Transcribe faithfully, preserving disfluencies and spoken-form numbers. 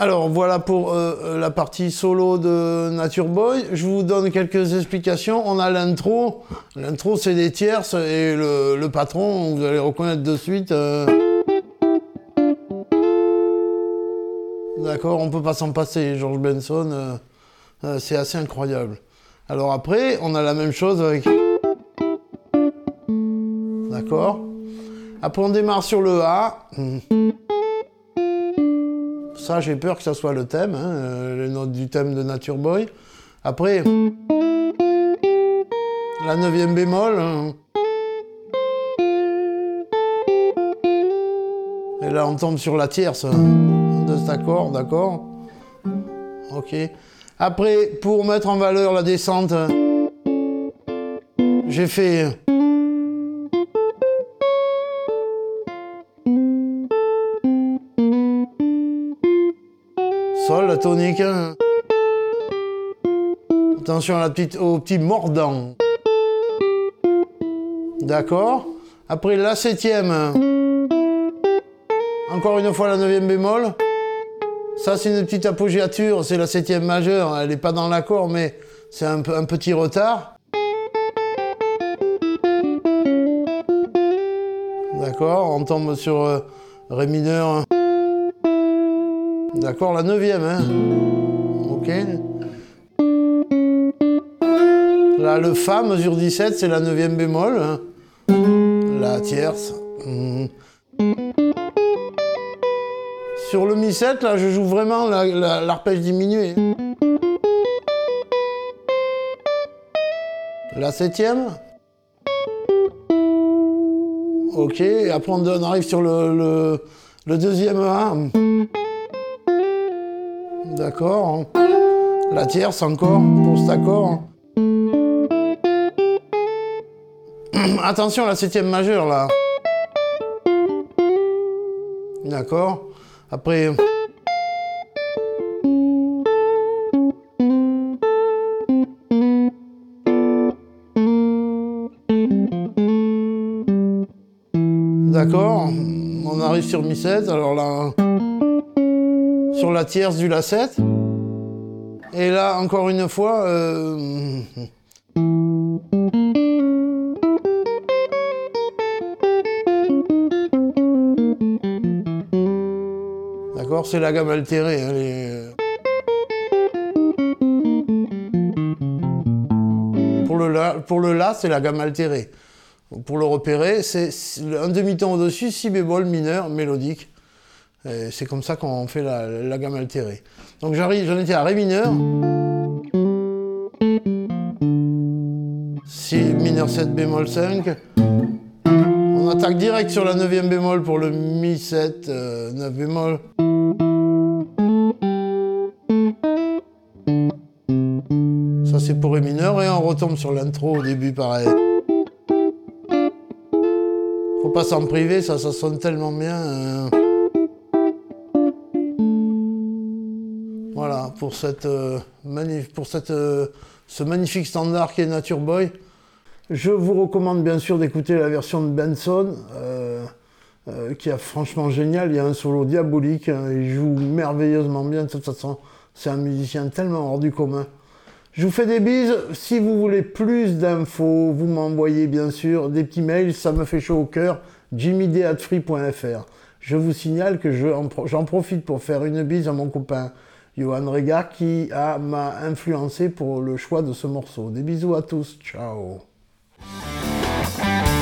Alors voilà pour euh, la partie solo de Nature Boy. Je vous donne quelques explications. On a l'intro. L'intro c'est des tierces et le, le patron, vous allez reconnaître de suite. Euh... D'accord, on peut pas s'en passer. George Benson, euh, euh, c'est assez incroyable. Alors après, on a la même chose avec... D'accord. Après on démarre sur le A. Ça, j'ai peur que ça soit le thème, hein, euh, les notes du thème de Nature Boy. Après, la neuvième bémol. Hein. Et là, on tombe sur la tierce de cet accord, d'accord. Ok. Après, pour mettre en valeur la descente, j'ai fait... Sol, la tonique. Hein. Attention à la petite, au petit mordant. D'accord. Après la septième. Encore une fois la neuvième bémol. Ça c'est une petite appoggiature, c'est la septième majeure. Elle n'est pas dans l'accord, mais c'est un, un petit retard. D'accord. On tombe sur euh, Ré mineur. D'accord, la neuvième, hein. Ok. Là, le Fa, mesure dix-sept, c'est la neuvième bémol. Hein. La tierce. Mmh. Sur le Mi sept, là, je joue vraiment l'arpège la, la, diminué. La septième. Ok, et après on, on arrive sur le, le, le deuxième A. D'accord. La tierce encore pour cet accord. Attention à la septième majeure là. D'accord. Après. D'accord. On arrive sur Mi sept. Alors là. Sur la tierce du La sept. Et là, encore une fois... Euh... D'accord, c'est la gamme altérée. Hein, les... Pour le La, pour le La, c'est la gamme altérée. Pour le repérer, c'est un demi-ton au-dessus, si bémol mineur, mélodique. C'est comme ça qu'on fait la, la gamme altérée. Donc j'arrive, j'en étais à Ré mineur. Si mineur sept bémol cinq. On attaque direct sur la neuvième bémol pour le Mi sept, euh, neuf bémol. Ça c'est pour Ré mineur et on retombe sur l'intro au début pareil. Faut pas s'en priver, ça, ça sonne tellement bien. Euh... Voilà, pour, cette, euh, manif pour cette, euh, ce magnifique standard qui est Nature Boy. Je vous recommande bien sûr d'écouter la version de Benson, euh, euh, qui est franchement génial. Il y a un solo diabolique, hein, il joue merveilleusement bien. De toute façon, c'est un musicien tellement hors du commun. Je vous fais des bises. Si vous voulez plus d'infos, vous m'envoyez bien sûr des petits mails, ça me fait chaud au cœur. jimmy d at free point f r. Je vous signale que j'en profite pour faire une bise à mon copain Johan Rega qui m'a influencé pour le choix de ce morceau. Des bisous à tous, ciao.